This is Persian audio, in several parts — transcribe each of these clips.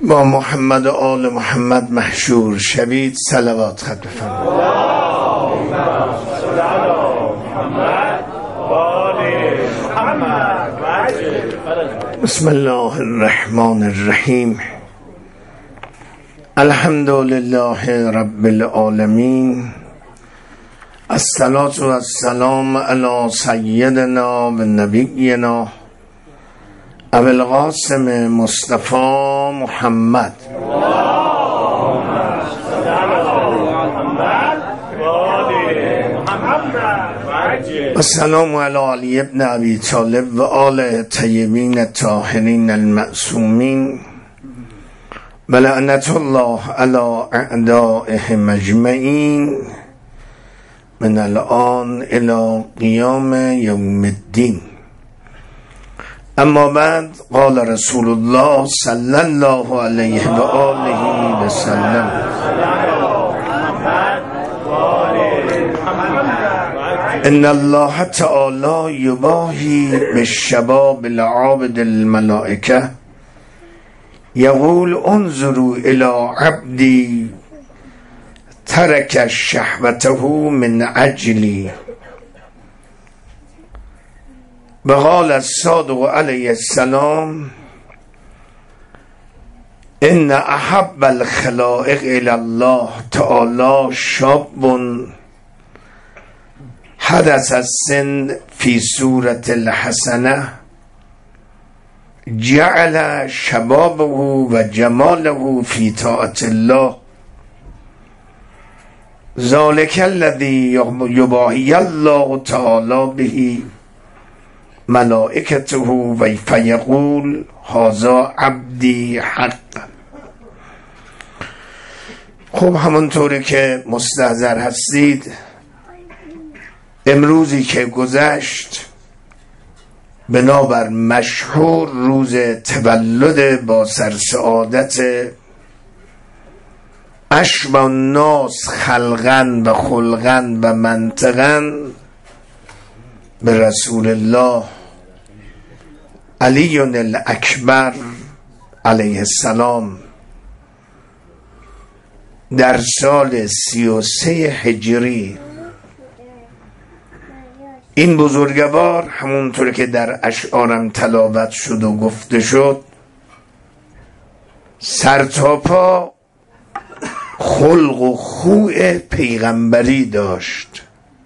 با محمد و آل محمد محشور شوید. صلوات خط بفرمایید. بسم الله الرحمن الرحیم. الحمد لله رب العالمین. الصلاة والسلام علی سیدنا و نبینا ابو القاسم مصطفی محمد السلام علی علی ابن ابی طالب و آل طیبین الطاهرین المعصومین و لعنت الله علی اعدائهم اجمعین من الان الی قیام یوم الدین. اما بعد، قال رسول الله صلی الله علیه و آله و سلم: ان الله تعالی یباهی بالشباب العابد الملائکه یقول انظروا الی عبدی ترک شهوته من اجلی. و قال الصادق علیه السلام: ان احب الخلائق الی الله تعالی شاب حدث السن فی صورت الحسنه جعل شبابه و جماله فی طاعت الله ذلک الذی یباهی الله تعالی به ملائکته و فیقول هذا عبدی حق. خب، همونطوری که مستحضر هستید، امروزی که گذشت بنابر مشهور روز تولد با سرسعادت اشبه الناس خلقا و خلقا و منطقا به رسول الله علی الاکبر علیه السلام در سال 33 هجری، این بزرگوار همونطور که در اشعارم تلاوت شد و گفته شد، سرتاپا خلق و خوی پیغمبری داشت.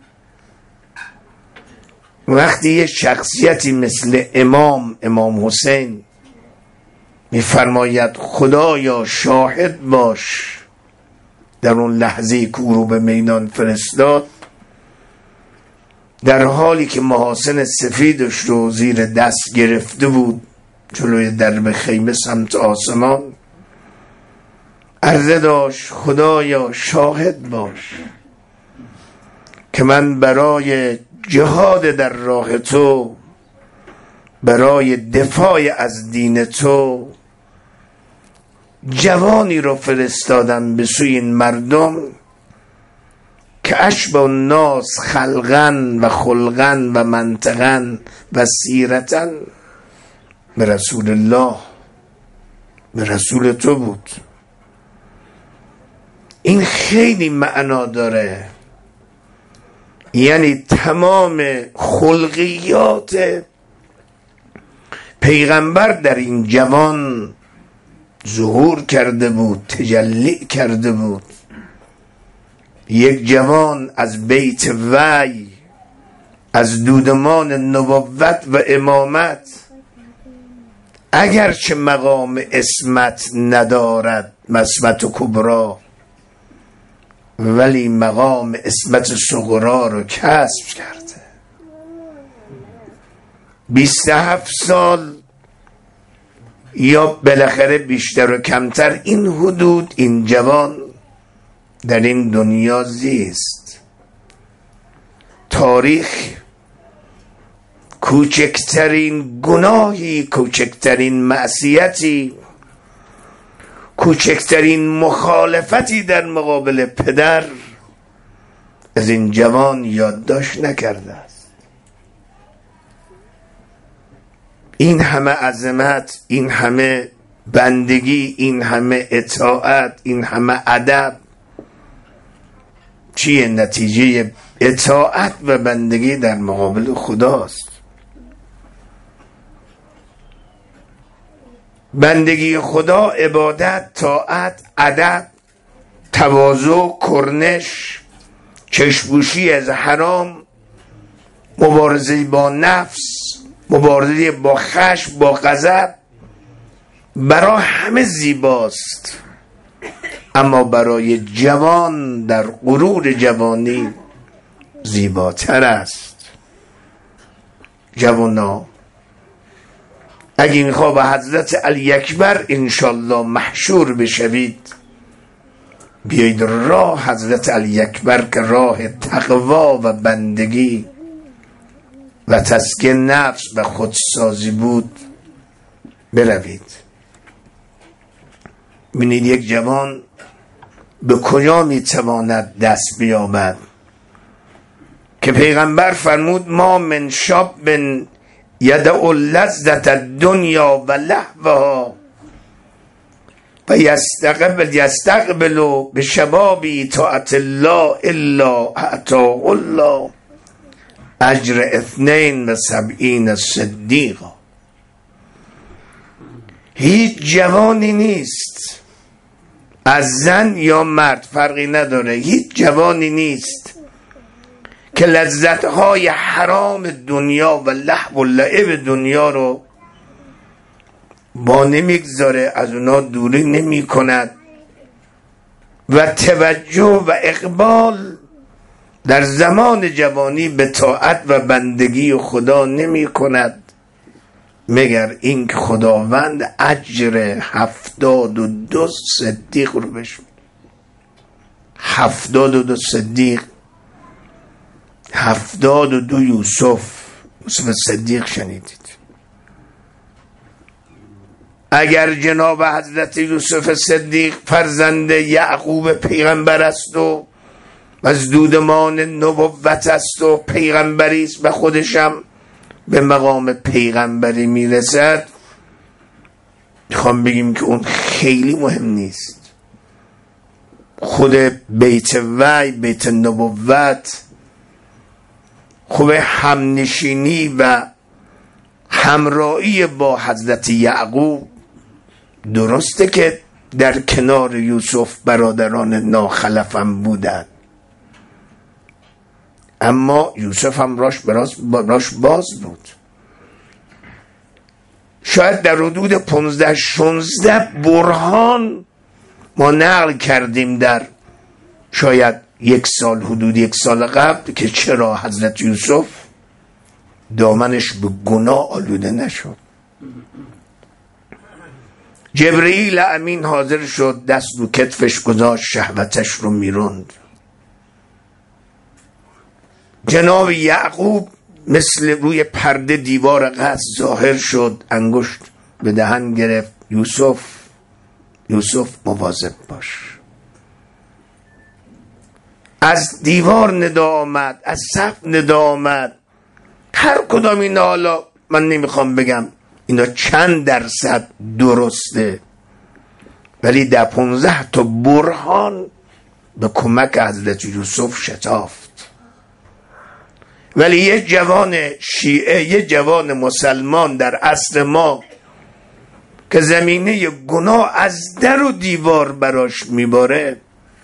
وقتی یه شخصیتی مثل امام حسین میفرماید خدایا شاهد باش، در اون لحظه که او رو به میدان فرستاد، در حالی که محاسن سفیدش رو زیر دست گرفته بود جلوی درب خیمه سمت آسمان، عرضه داشت خدایا شاهد باش که من برای جهاد در راه تو، برای دفاع از دین تو، جوانی رو فرستادم به سوی این مردم که اشبه الناس خلقا و خلقا و منطقا و سیرتا به رسول الله، به رسول تو بود. این خیلی معنا داره، یعنی تمام خلقیات پیغمبر در این جوان ظهور کرده بود، تجلی کرده بود. یک جوان از بیت وحی، از دودمان نبوت و امامت، اگرچه مقام اسمت ندارد، عصمت کبرا، ولی مقام عصمت صغرا رو کسب کرده. 27 سال یا بالاخره بیشتر و کمتر این حدود این جوان در این دنیا زیست. تاریخ کوچکترین گناهی، کوچکترین معصیتی، کوچکترین مخالفتی در مقابل پدر از این جوان یادداشت نکرده است. این همه عظمت، این همه بندگی، این همه اطاعت، این همه ادب، چیه نتیجه اطاعت و بندگی در مقابل خداست. بندگی خدا، عبادت، طاعت، ادب، تواضع، کرنش، چشم‌پوشی از حرام، مبارزه با نفس، مبارزه با خشم، با غضب، برای همه زیباست، اما برای جوان در غرور جوانی زیباتر است. جوانا اگه میخواه به حضرت علی اکبر انشالله محشور بشوید، بیایید راه حضرت علی اکبر که راه تقوا و بندگی و تزکیه نفس و خودسازی بود بروید. ببینید یک جوان به کجا میتواند دست بیابد که پیغمبر فرمود ما من شاب من یدع لذت الدنیا و لهوها و یستقبل به شبابی طاعت الله الا اعطاه الله اجر 72 صدیقا. هیچ جوانی نیست، از زن یا مرد فرقی نداره، هیچ جوانی نیست که لذتهای حرام دنیا و لهو و لعب دنیا رو با نمیگذاره، از اونا دوری نمی کند و توجه و اقبال در زمان جوانی به طاعت و بندگی خدا نمی کند، مگر این که خداوند اجر 72 صدیق رو بهش میده. 72 صدیق، 72 یوسف صدیق شنیدید. اگر جناب حضرت یوسف صدیق فرزند یعقوب پیغمبر است و از دودمان نبوت است و پیغمبری است و خودشم به مقام پیغمبری میرسد، میخوام بگیم که اون خیلی مهم نیست. خود بیت وحی، بیت نبوت، خوب همنشینی و همراهی با حضرت یعقوب، درسته که در کنار یوسف برادران ناخلفم بودند، اما یوسف هم راش باز بود. شاید در حدود 15-16 برهان ما نقل کردیم در شاید حدود یک سال قبل که چرا حضرت یوسف دامنش به گناه آلوده نشد. جبرئیل امین حاضر شد، دست رو کتفش گذاشت، شهوتش رو میروند. جناب یعقوب مثل روی پرده دیوار قصر ظاهر شد، انگشت به دهن گرفت، یوسف مواظب باش. از دیوار ندا آمد، از سقف ندا آمد. هر کدام اینا، حالا من نمیخوام بگم اینا چند درصد درسته، ولی در 15 تا برهان به کمک حضرت یوسف شتافت. ولی یه جوان شیعه، یه جوان مسلمان در عصر ما که زمینه گناه از در و دیوار براش میباره،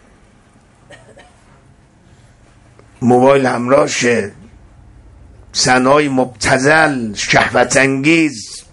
موبایل همراهشه، صحنه‌های مبتذل، شهوت انگیز،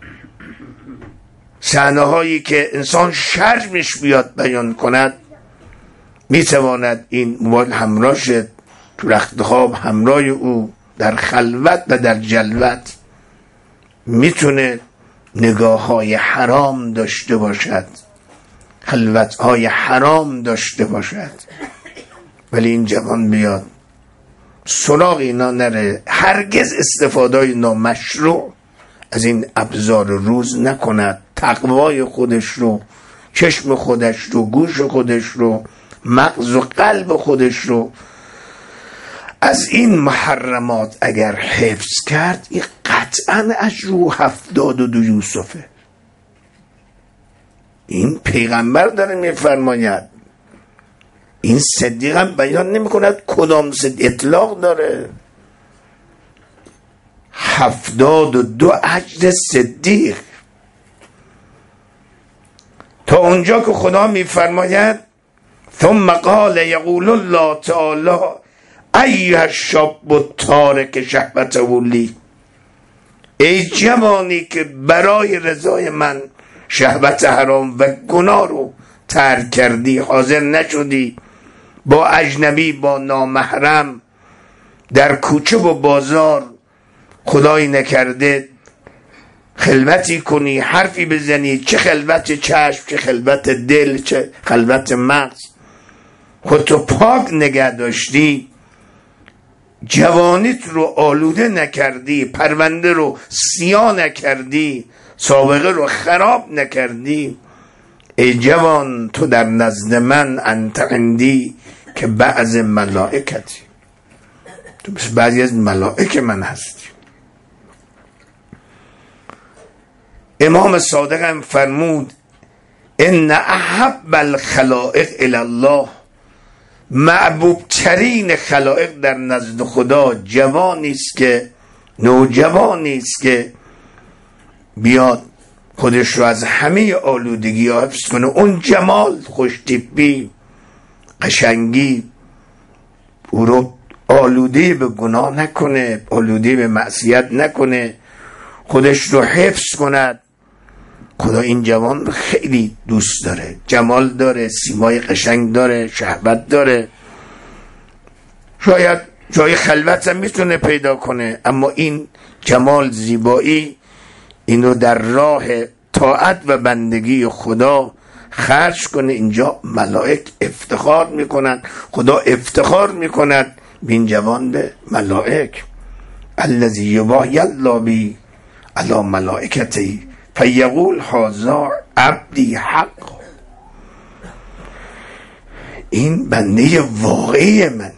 صحنه‌هایی که انسان شرمش بیاد بیان کند، میتواند این موبایل همراهشه، تو رخت خواب همراه او، در خلوت و در جلوت میتونه نگاه‌های حرام داشته باشد، خلوت‌های حرام داشته باشد. ولی این جوان بیاد سراغ اینا نره، هرگز استفاده نامشروع از این ابزار روز نکند، تقوای خودش رو، چشم خودش رو، گوش خودش رو، مغز و قلب خودش رو از این محرمات اگر حفظ کرد، این قطعا اجر 72 یوسفه. این پیغمبر داره میفرماید. این صدیق هم بیان نمی کند کدام اطلاق داره. 72 اجر صدیق. تا اونجا که خدا میفرماید ثم قال یقول الله تعالی ایها الشاب التارک شهوته لی، ای جوانی که برای رضای من شهوت حرام و گناه رو ترک کردی، حاضر نشدی با اجنبی، با نامحرم در کوچه و بازار خدایی نکرده خلوتی کنی، حرفی بزنی، چه خلوت چشم، چه خلوت دل، چه خلوت مغز، خودتو پاک نگه داشتی، جوانیت رو آلوده نکردی، پرونده رو سیاه نکردی، سابقه رو خراب نکردی، ای جوان تو در نزد من انت عندی که بعض ملائکتی، تو مثل بعضی از ملائک من هستی. امام صادق هم فرمود ان احب الخلائق الی الله، محبوب ترین خلائق در نزد خدا جوانی است که، نوجوانی است که بیاد خودش رو از همه آلودگی ها حفظ کنه. اون جمال، خوشتیپی، قشنگی او رو آلوده به گناه نکنه، آلوده به معصیت نکنه، خودش رو حفظ کند. خدا این جوان خیلی دوست داره، جمال داره، سیمای قشنگ داره، شهوت داره، شاید جای خلوت هم میتونه پیدا کنه، اما این جمال، زیبایی، اینو در راه طاعت و بندگی خدا خرج کنه. اینجا ملائک افتخار میکنن، خدا افتخار میکند به این جوان، به ملائک. الذی یباهی الله بی علی ملائکتی فیقول هذا عبدی حق، این بنده واقعی منه.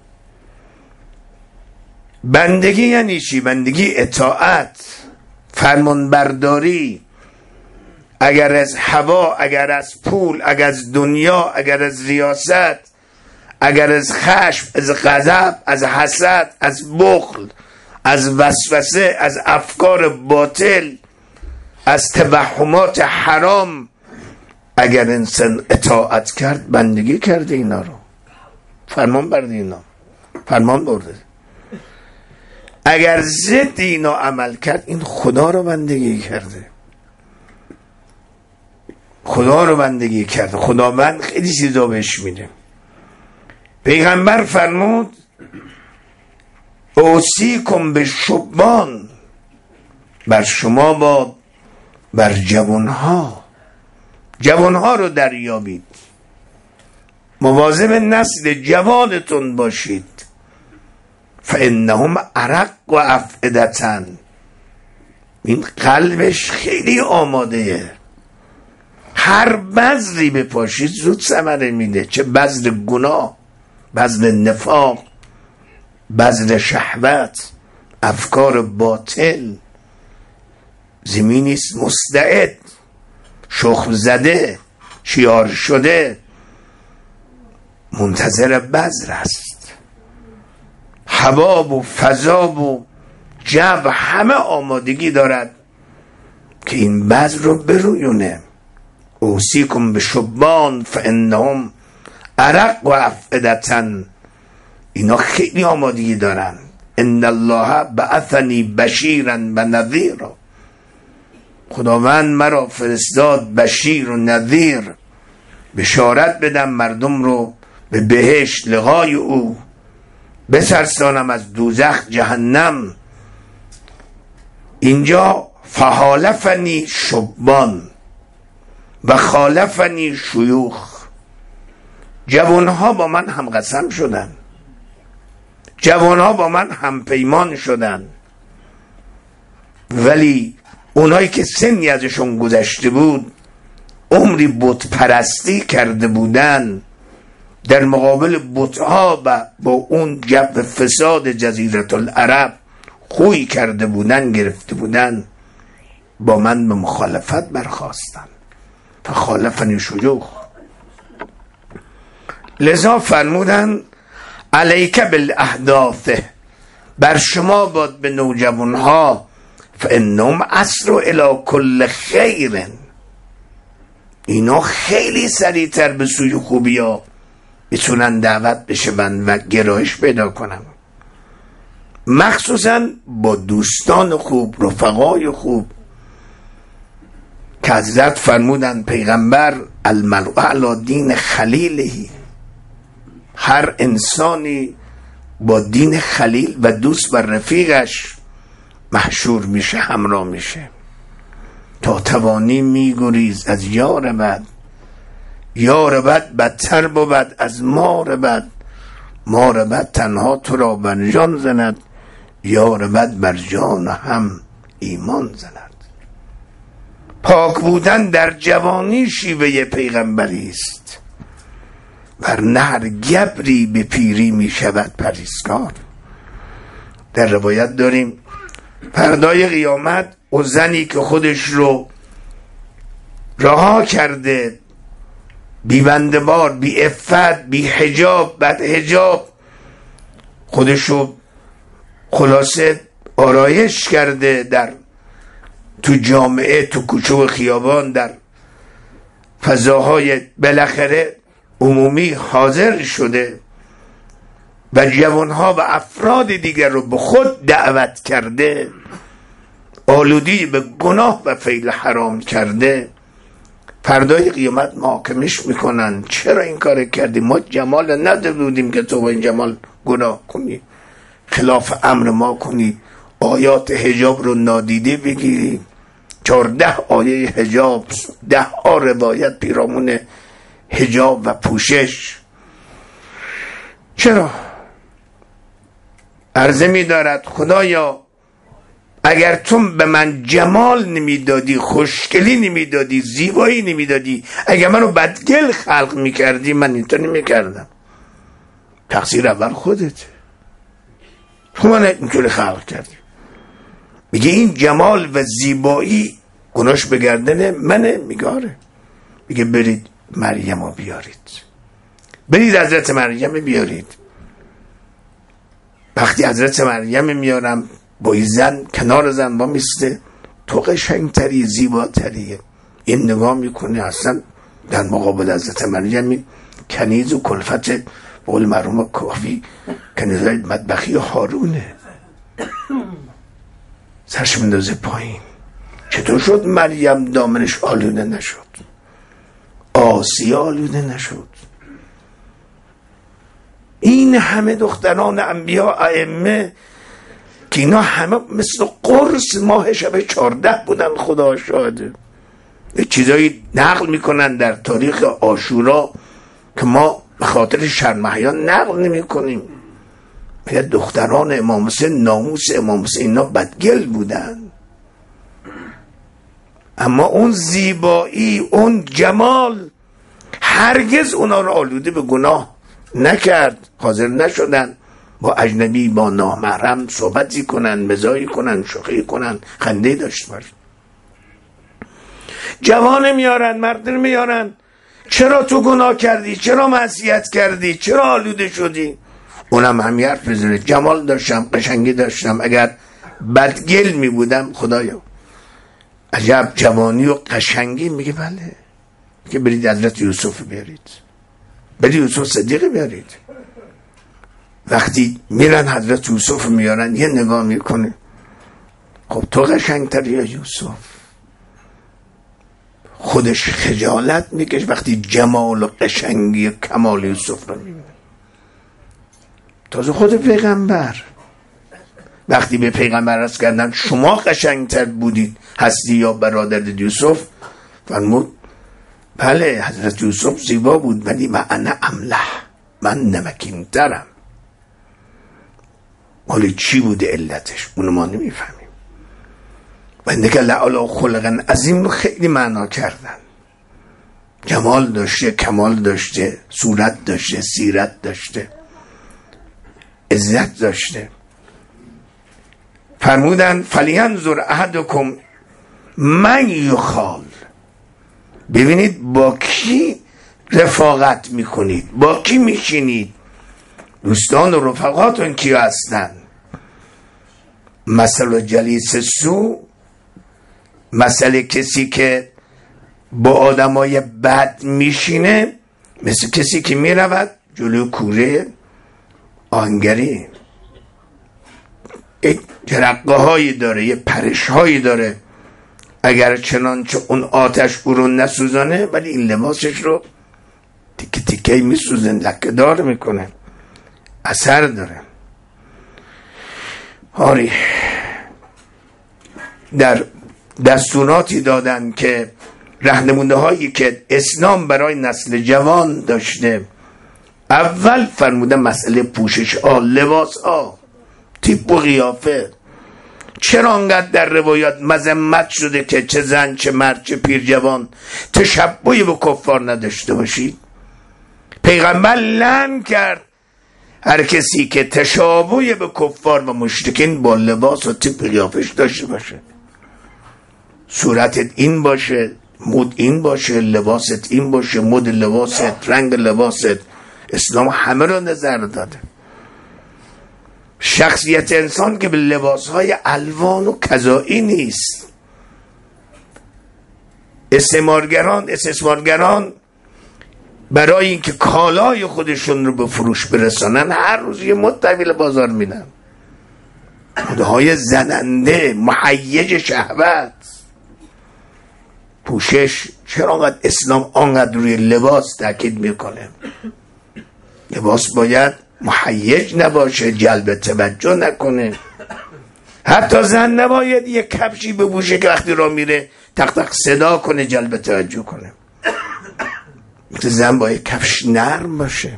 بندگی یعنی چی؟ بندگی اطاعت، فرمان برداری. اگر از هوا، اگر از پول، اگر از دنیا، اگر از ریاست، اگر از خشم، از غضب، از حسد، از بخل، از وسوسه، از افکار باطل، از توهمات حرام، اگر انسان اطاعت کرد، بندگی کرده اینا رو، فرمان برده اینا، فرمان برده. اگر ضد اینا عمل کرد، این خدا رو بندگی کرده، خدا رو بندگی کرده. خداوند خیلی چیزا بهش میده. پیغمبر فرمود اوصیکم بالشبان، بر شما باد بر جوانها، جوانها رو دریابید، مواظب نسل جوانتون باشید. فانهم ارق و افئدة، این قلبش خیلی آماده، هر بذری بپاشید زود ثمره میده، چه بذر گناه، بذر نفاق، بذر شهوت، افکار باطل، زمینیست مستعد، شخم زده، شیار شده، منتظر بذر است. هوا و فضا و جو همه آمادگی دارد که این بذر رو برویونه. اوصیکم بشبان فانهم ارق و افئدة، اینا خیلی آمادگی دارن. ان الله بعثنی بشیرا و نذیرا، خداوند مرا فرستاد بشیر و نذیر، بشارت بدم مردم رو به بهشت لقای او، بترسانم از دوزخ جهنم. اینجا فحالفنی شبان و خالفنی شیوخ، جوانها با من هم قسم شدن، جوانها با من هم پیمان شدن، ولی اونایی که سنی ازشون گذشته بود، عمری بت پرستی کرده بودن، در مقابل بتها و با اون جو فساد جزیره العرب خوی کرده بودن، گرفته بودن، با من به مخالفت برخاستن. فخالفنی شیوخ. لذا فرمودن علیک بالاحداث، بر شما باد به نوجوانها، فانهم اسرع الی کل خیر، اینا خیلی سریعتر به سوی خوبی ها میتونن دعوت بشون و گرایش پیدا کنن، مخصوصا با دوستان خوب، رفقای خوب، که حضرت فرمودن پیغمبر المرء علی دین خلیله، هر انسانی با دین خلیل و دوست و رفیقش محشور میشه، همراه میشه. تا توانی میگریز از یار بد، یار بد بدتر بود از مار بد، مار بد تنها تو را بر جان زند، یار بد بر جان هم ایمان زند. پاک بودن در جوانی شیوه پیغمبری است، ورنه هر گبری به پیری می شود پرهیزکار. در روایت داریم فردای قیامت و زنی که خودش رو رها کرده، بی بنده‌بار، بی عفت، بی حجاب، بد حجاب، خودش رو خلاصه آرایش کرده، در تو جامعه، تو کوچه و خیابان، در فضاهای بالاخره عمومی حاضر شده و جوانها و افراد دیگر رو به خود دعوت کرده، آلودی به گناه و فعل حرام کرده، فردای قیامت محاکمش میکنن. چرا این کار کردی؟ ما جمال نداده بودیم که تو با این جمال گناه کنی، خلاف امر ما کنی، آیات حجاب رو نادیده بگیری. 14 آیه حجاب، 10 روایت پیرامون حجاب و پوشش. چرا؟ عرضه می دارد خدایا اگر تو به من جمال نمیدادی، خوشگلی نمیدادی، زیبایی نمیدادی، اگر منو بدگل خلق میکردی، من اینطور نمیکردم. تقصیر اول خودت، تو من اینطور خلق کردی. میگه این جمال و زیبایی گناش به گردن منه. میگاره میگه برید مریم رو بیارید، برید حضرت مریم بیارید. وقتی حضرت مریم میارم با این زن کنار زن با میسته، تو قشنگتری، زیباتریه. این نگاه میکنه اصلا در مقابل حضرت مریم کنیز و کلفت بقول مرحوم کافی کنیزای مطبخی هارونه، سرش مندازه پایین. چطور شد مریم دامنش آلوده نشد، آسیا آلوده نشد؟ این همه دختران انبیا ائمه که اینا همه مثل قرص ماه شب 14 بودن، خدا شاهده. چیزایی نقل میکنن در تاریخ عاشورا که ما به خاطر شرمحیان نقل نمی کنیم. دختران امام حسین، ناموس امام حسین، اینا بدگل بودن، اما اون زیبایی، اون جمال هرگز اونا رو آلوده به گناه نکرد. حاضر نشدن با اجنبی، با نامحرم صحبتی کنن، مزاحی کنن، شوخی کنن، خنده داشت باش. جوان میارن، مرد میارن، چرا تو گناه کردی، چرا معصیت کردی، چرا آلوده شدی؟ اونم هم حرف بزنه جمال داشتم، قشنگی داشتم، اگر بدگل می بودم خدایا عجب جوانی و قشنگی. میگه بله. میگه برید حضرت یوسف بیارید، برید یوسف صدیق بیارید. وقتی میرن حضرت یوسف میارن، یه نگاه میکنه، خب تو قشنگتری یا یوسف؟ خودش خجالت میکشه وقتی جمال و قشنگی و کمال یوسف رو میبینه. تازه خود پیغمبر وقتی به پیغمبر عرض کردن شما قشنگتر بودید، هستی یا برادر یوسف؟ فرمود بله حضرت یوسف زیبا بود، ولی من املح، من نمکین ترم. ولی چی بوده علتش؟ اونو ما نمیفهمیم. و اینکه لعلا خلقن عظیم رو خیلی معنا کردن. جمال داشته، کمال داشته، صورت داشته، سیرت داشته، عزت داشته. فرمودن فلینظر احدکم من یخال ببینید با کی رفاقت میکنید، با کی میشینید، دوستان و رفقاتون کیا هستن. مثل جلیس سو، مثل کسی که با آدمای بد میشینه مثل کسی که میرود جلو کوره آهنگری، جرقه هایی داره، یه پرش هایی داره، اگر چنانچه اون آتش او رو نسوزانه ولی این لباسش رو تیکه تیکه میسوزن، لکه دار میکنه، اثر داره. آری در دستوراتی دادن که راهنموده هایی که اسلام برای نسل جوان داشته، اول فرموده مسئله پوشش لباس تیپ و قیافه. چرا انقدر در روایات مذمت شده که چه زن چه مرد چه پیر جوان تشبهی به کفار نداشته باشید؟ پیغمبر لعن کرد هر کسی که تشابهی به کفار و مشرکین با لباس و تیپ قیافش داشته باشه. صورتت این باشه، مد این باشه، لباست این باشه، مد لباست، رنگ لباست. اسلام همه رو نظر داده. شخصیت انسان که به لباسهای الوان و کذایی نیست. استثمارگران برای اینکه کالای خودشون رو به فروش برسانن هر روز یه مد طویل بازار میدن، مدهای زننده، مهیج شهوت. پوشش، چرا انقدر اسلام آنقدر روی لباس تاکید میکنه؟ لباس باید مهیج نباشه، جلب توجه نکنه. حتی زن نباید یک کفشی بپوشه که وقتی را میره تق تق صدا کنه، جلب توجه کنه. زن باید کفش نرم باشه.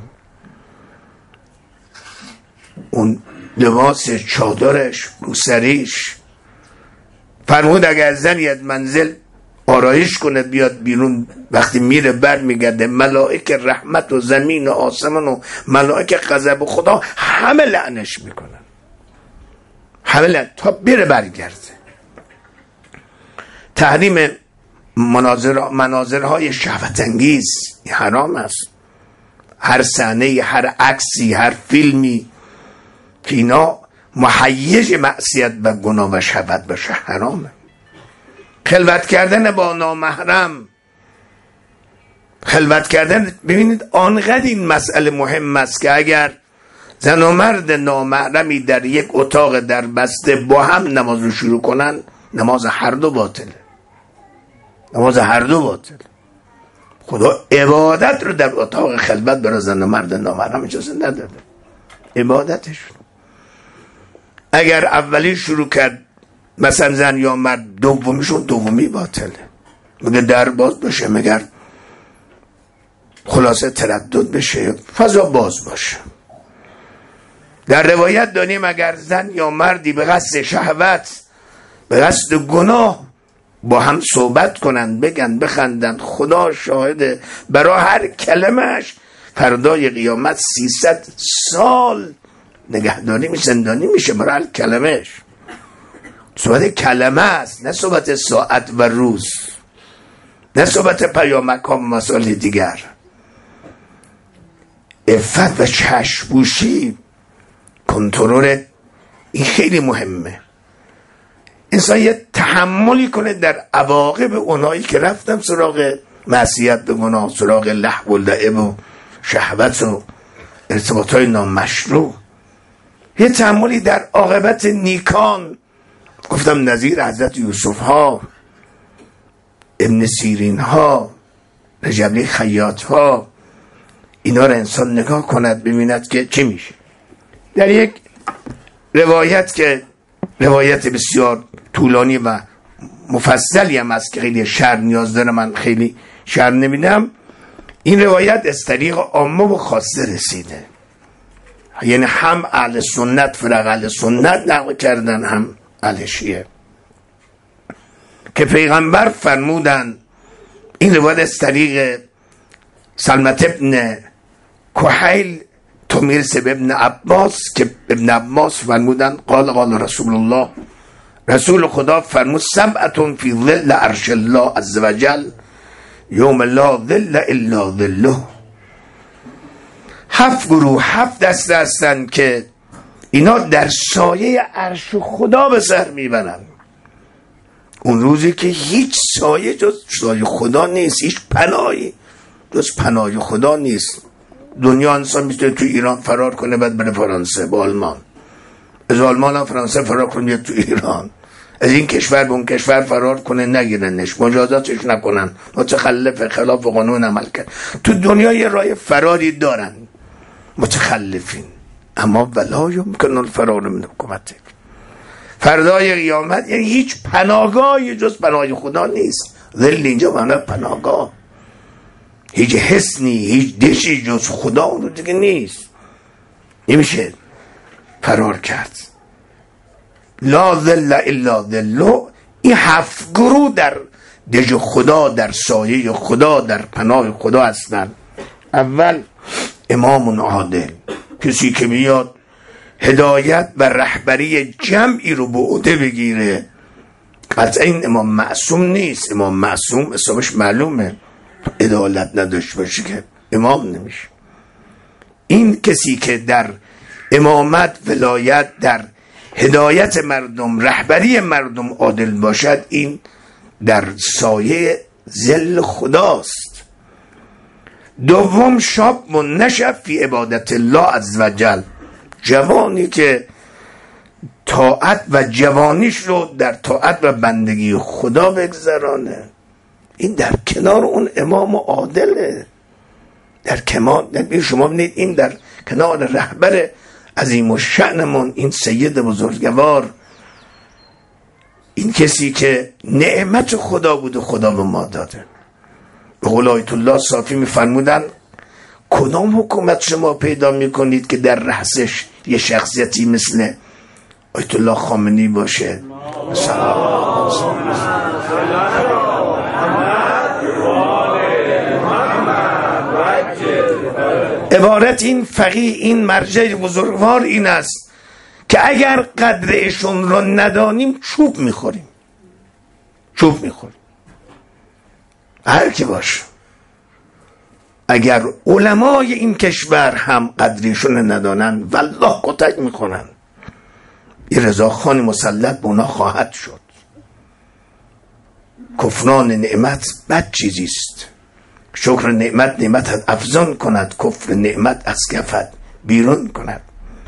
اون لباس چادرش، روسریش. فرمود اگر زنی از منزل آرایش کنه بیاد بیرون، وقتی میره بر میگرده ملائک رحمت و زمین و آسمان و ملائک غضب خدا همه لعنش میکنن، همه لعن تا بره برگرده. تحریم مناظرهای شهوت انگیز حرام است. هر صحنه، هر عکسی، هر فیلمی که اینا مهیج معصیت و گناه و شهوت باشه حرامه. خلوت کردن با نامحرم، خلوت کردن، ببینید آنقدر این مسئله مهم است که اگر زن و مرد نامحرمی در یک اتاق در بسته با هم نماز رو شروع کنن، نماز هر دو باطله. نماز هر دو باطل. خدا عبادت رو در اتاق خلوت برای زن و مرد نامحرم اجازه نداده. عبادتش اگر اولی شروع کرد مثلا زن یا مرد، دومیشون دومی باطله. مگه در باز باشه، مگر خلاصه تردد بشه، فضا باز باشه. در روایت دانیم اگر زن یا مردی به قصد شهوت، به قصد گناه با هم صحبت کنن، بگن، بخندن، خدا شاهده برای هر کلمش فردای قیامت 300 سال نگهداری زندانی میشه برای هر کلمش. صحبت کلمه است، نه صحبت ساعت و روز، نه صحبت پیامک ها و مسائل دیگر. عفت و چشم‌پوشی، کنترل، این خیلی مهمه. انسان یه تحملی کنه در عواقب اونایی که رفتن سراغ معصیت به گناه، سراغ لهو و لعب و شهوت و ارتباطات نامشروع. یه تحملی در عاقبت نیکان، گفتم نظیر حضرت یوسف ها، ابن سیرین ها، رجبلی خیاط ها، اینا رو انسان نگاه کند ببیند که چی میشه. در یک روایت که روایت بسیار طولانی و مفصلی هم است که خیلی شرح نیاز داره، من خیلی شرح نمیدم. این روایت از طریق عامه و خاصه رسیده، یعنی هم اهل سنت، فرق اهل سنت نقل کردن، هم اهل شیعه، که پیغمبر فرمودن. این روایت از طریق سلمت ابن کحیل تو میرسه به ابن عباس که ابن عباس فرمودن قال رسول الله، رسول خدا فرمود 7 فی ظل عرش الله عز وجل یوم لا ظل الا ظله. 7 گروه، 7 دسته هستن که اینا در سایه عرش خدا به سر میبرن. اون روزی که هیچ سایه جز سایه خدا نیست، هیچ پناهی جز پناه خدا نیست. دنیا انسان میتونه تو ایران فرار کنه بعد بره فرانسه با آلمان، از آلمان هم فرانسه فرار کنه تو ایران، از این کشور به اون کشور فرار کنه نگیرنش، مجازاتش نکنن، متخلف خلاف قانون عمل کرد. تو دنیا یه راه فراری دارن متخلفین، اما ولا یمکن الفرار من حکومتک. فردای قیامت یعنی هیچ پناهگاهی جز پناه خدا نیست. ظل اینجا معنی پناهگاه، هیچ حسنی، هیچ دشی جز خدا اون دیگه نیست، نمیشه فرار کرد. لا ظل الا ظله. این 7 گروه در دژ خدا، در سایه خدا، در پناه خدا هستند. اول امام عادل، کسی که میاد هدایت و رهبری جمعی رو به عهده بگیره. قطعا این امام معصوم نیست. امام معصوم اسمش معلومه، عدالت نداشت باشه که امام نمیشه. این کسی که در امامت، ولایت، در هدایت مردم، رهبری مردم عادل باشد، این در سایه ظل خداست. دوم شاب نشأ فی عبادت الله عزوجل، جوانی که طاعت و جوانیش رو در طاعت و بندگی خدا بگذرانه. این در کنار اون امام عادله، در کنار شما ببینید این در کنار رهبر عظیم الشأنمون، این سید بزرگوار، این کسی که نعمت خدا بود و خدا به ما داده. به قول آیت الله صافی میفرمودن کدام حکومت شما پیدا میکنید که در رأسش یه شخصیتی مثل آیت الله خامنه‌ای باشه؟ عبارت این فقیه، این مرجع بزرگوار این است که اگر قدرشون رو ندانیم چوب میخوریم. هر کی باشه. اگر علمای این کشور هم قدرشون ندانن والله کتک میکنن. این رضاخان مسلط به اونا خواهد شد. کفران نعمت بد چیزیست. شکر نعمت افزان کند، کفر نعمت از کفت بیرون کند.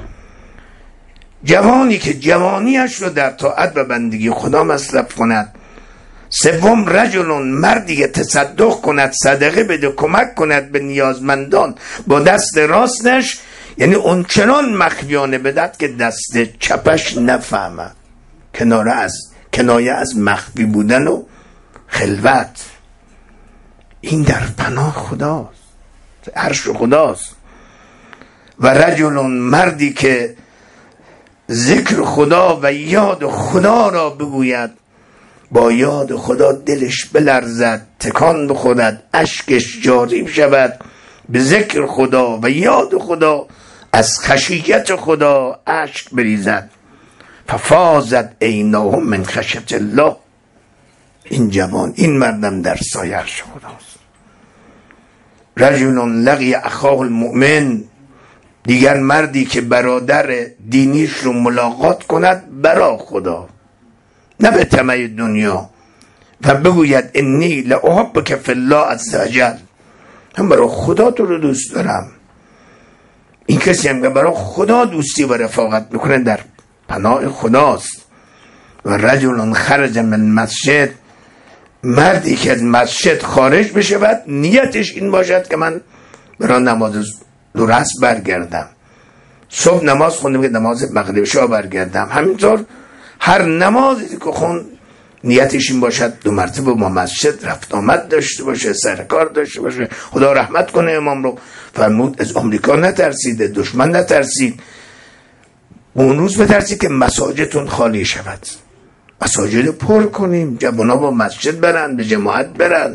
جوانی که جوانیش رو در طاعت و بندگی خدا مصرف کند. سوم رجلون، مردی که تصدق کند، صدقه بده، کمک کند به نیازمندان با دست راستش، یعنی اون چنان مخفیانه بدد که دست چپش نفهمد. کنایه از مخفی بودن و خلوت. این در پناه خداست، عرش خداست. و رجلون، مردی که ذکر خدا و یاد خدا را بگوید، با یاد خدا دلش بلرزد، تکان بخورد، اشکش جاری شود به ذکر خدا و یاد خدا، از خشیت خدا اشک بریزد. ففازت عیناه من خشیت الله. این جوان، این مردم در سایه عرش خداست. رجل لقی اخاه المؤمن، دیگر مردی که برادر دینیش رو ملاقات کند برای خدا، نه به طمع دنیا، و بگوید انی لاحبک فی الله عزوجل، هم برای خدا تو رو دوست دارم. این کسی هم که برای خدا دوستی و رفاقت میکنه در پناه خداست. و رجل خرج من مسجد، مردی که از مسجد خارج بشود، نیتش این باشد که من برای نماز درست برگردم، صبح نماز خوندم که نماز مغرب شا برگردم. همینطور هر نمازی که خون نیتش این باشد 2 مرتبه با مسجد رفت آمد داشته باشه، سرکار داشته باشه. خدا رحمت کنه امام رو. فرمود از آمریکا نترسید، دشمن نترسید، اون روز بترسید که مساجدتون خالی شود. مساجد پر کنیم، جوانا با مسجد برن، به جماعت برن.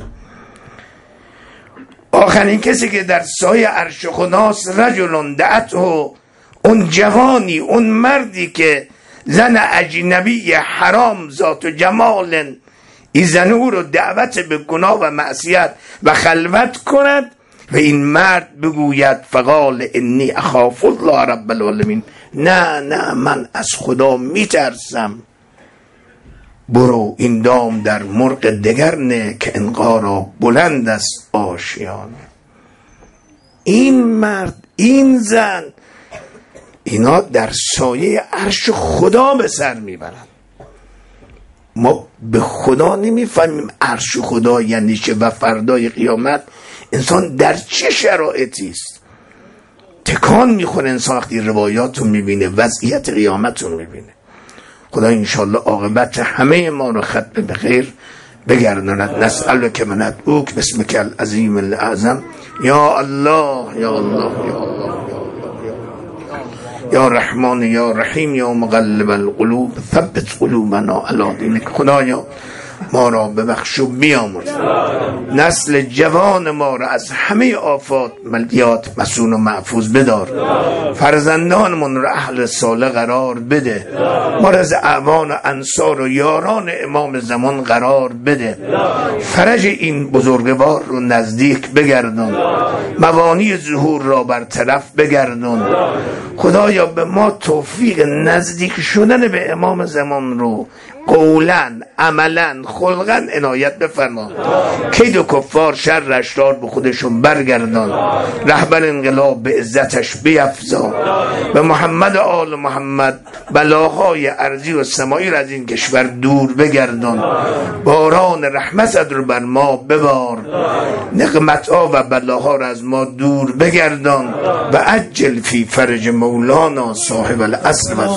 آخرین کسی که در سایه عرش خداست، رجل دعته، اون جوانی، اون مردی که زن اجنبی حرام ذات جمال، این زن او رو دعوت به گناه و معصیت و خلوت کند و این مرد بگوید فقال انی اخاف الله رب العالمین، نه من از خدا میترسم. برو این دام در مرغ دگر نه که انقارا بلند است آشیان. این مرد، این زن، اینا در سایه عرش خدا به سر میبرند. ما به خدا نمیفهمیم عرش خدا یعنی چه و فردای قیامت انسان در چه شرایطی است. تکان میخوره انسان وقتی روایات رو میبینه، وضعیت قیامت رو میبینه. خدا انشالله عاقبت همه ما رو ختم به خیر بگرداند. نسألک من ادعوک باسمک العظیم الاعظم یا الله یا الله یا الله یا رحمان یا رحیم یا مقلب القلوب ثبت قلوبنا علی دینک. خدایا ما را ببخش و بیامرز، نسل جوان ما را از همه آفات ملیات مسون و محفوظ بدار، فرزندانمون را اهل صالح قرار بده، ما را از اعوان و انصار و یاران امام زمان قرار بده، فرج این بزرگوار رو نزدیک بگردون، موانی ظهور را برطرف بگردون. خدایا به ما توفیق نزدیک شدن به امام زمان رو قولاً عملاً خلقاً عنایت بفرما. کید و کفار شر اشرار به خودشون برگردان، رهبر انقلاب به عزتش بیفزا، به محمد آل محمد بلاهای ارضی و سمایی را از این کشور دور بگردان، باران رحمت رو بر ما ببار، نقمت‌ها و بلاها را از ما دور بگردان و عجل فی فرج مولانا صاحب العصر و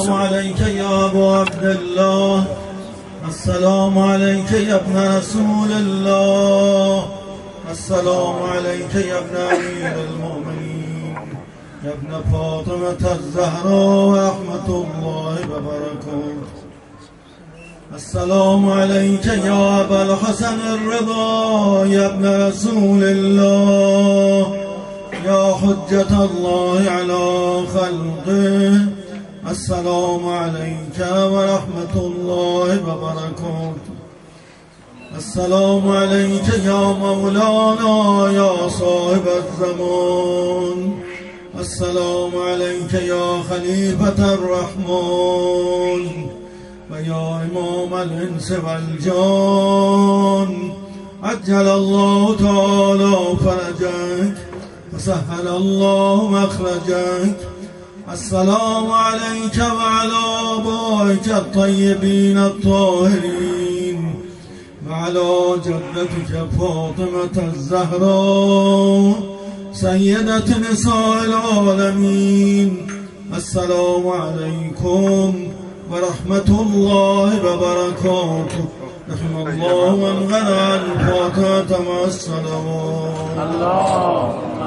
الزمان. السلام عليك يا ابن رسول الله، السلام عليك يا ابن أمير المؤمنين، يا ابن فاطمة الزهراء ورحمة الله وبركاته. السلام عليك يا أبا الحسن الرضا، يا ابن رسول الله، يا حجة الله على خلقه. السلام عليك ورحمة الله وبركاته. السلام عليك يا مولانا يا صاحب الزمان. السلام عليك يا خليفة الرحمن ويا إمام الإنس والجان. عجل الله تعالى فرجك وسهل الله مخرجك. السلام عليك وعلى آبائك الطيبين الطاهرين وعلى جدتك فاطمة الزهراء سيدة نساء العالمين. السلام عليكم ورحمة الله وبركاته. رحم الله من غنى الفاتحة مع الصلوات.